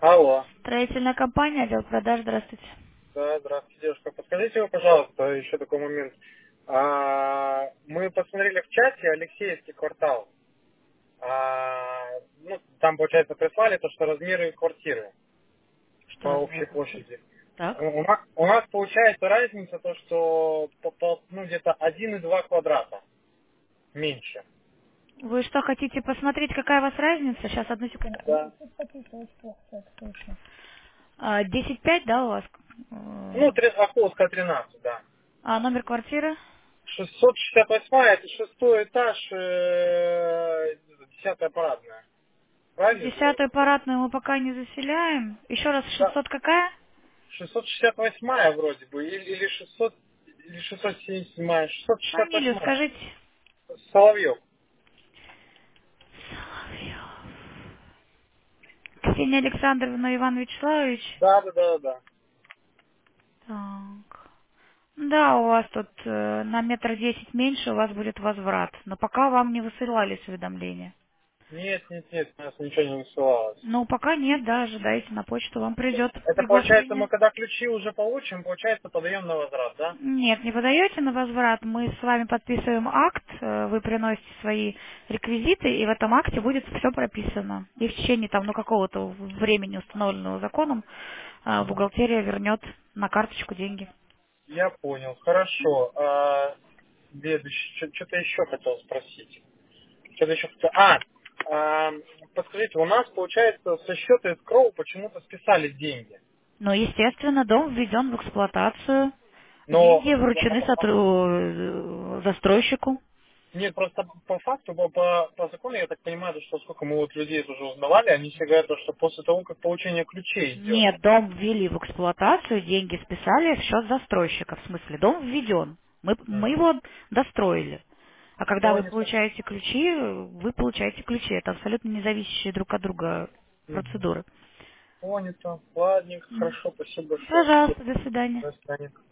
Алло. Строительная компания, отдел продаж, здравствуйте. Да, здравствуйте, девушка. Подскажите вы, пожалуйста, еще такой момент. Мы посмотрели в чате Алексеевский квартал. Ну, там, получается, прислали то, что размеры квартиры по Что общей за... площади. Так. У нас получается разница то, что ну, где-то 1,2 квадрата меньше. Вы что, хотите посмотреть, какая у вас разница? Сейчас, одну секунду. Да. 10,5, да, у вас? Ну, Охотская 13, да. А номер квартиры? 668, это шестой этаж, 10-я парадная. Правильно говорю? Десятую парадную мы пока не заселяем. Еще раз, Да. 600 какая? 668 вроде бы, или 600, или 677, Фамилию 668. скажите. Соловьев. Соловьев. Ксения Александровна, Иван Вячеславович. Да, да, да, да. Так. Да, у вас тут на метр 10 меньше, у вас будет возврат. Но пока вам не высылались уведомления. Нет, нет, нет, у нас ничего не высылалось. Ну, пока нет, да, ожидайте на почту, вам придет Это получается, приглашение. мы когда ключи уже получим, получается, подаем на возврат, да? Нет, не подаете на возврат, мы с вами подписываем акт, вы приносите свои реквизиты, и в этом акте будет все прописано. И в течение там, ну, какого-то времени, установленного законом, Мгм. бухгалтерия вернет на карточку деньги. Я понял, хорошо. Следующий, что-то еще хотел спросить. Что-то еще хотел... А, подскажите, у нас, получается, со счета escrow почему-то списали деньги. Но, естественно, дом введен в эксплуатацию, Но деньги вручены застройщику. нет, просто по факту, по закону, я так понимаю, что сколько мы вот людей уже узнавали, они все говорят, что после того, как получение ключей идет. Нет, дом ввели в эксплуатацию, деньги списали в счет застройщика. В смысле, дом введен. Мы Мгм. его достроили. А когда вы Понято. получаете ключи, вы получаете ключи. Это абсолютно независящие друг от друга Мгм. процедуры. Понято. Ладненько, М. хорошо, спасибо большое. Пожалуйста, до свидания. До свидания.